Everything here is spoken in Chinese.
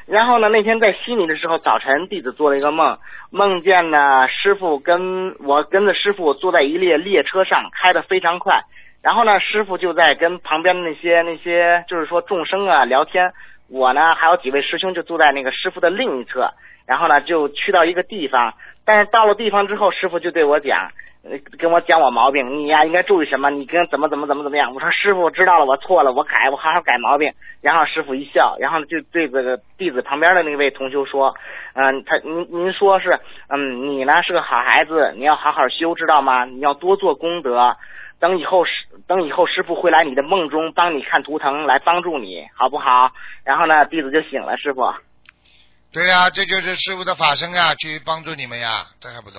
然后呢，那天在悉尼的时候，早晨弟子做了一个梦，梦见呢师傅跟着师傅坐在一列车上，开得非常快。然后呢，师傅就在跟旁边的那些就是说众生啊聊天。我呢还有几位师兄就坐在那个师傅的另一侧。然后呢就去到一个地方，但是到了地方之后，师傅就对我讲。跟我讲我毛病，你呀应该注意什么？你跟怎么样？我说师傅知道了，我错了，我好好改毛病。然后师傅一笑，然后就对这个弟子旁边的那位同修说，您说是，你呢是个好孩子，你要好好修，知道吗？你要多做功德，等以后师傅会来你的梦中帮你看图腾来帮助你，好不好？然后呢，弟子就醒了，师傅。 对呀，这就是师傅的法身呀，去帮助你们呀，这还不懂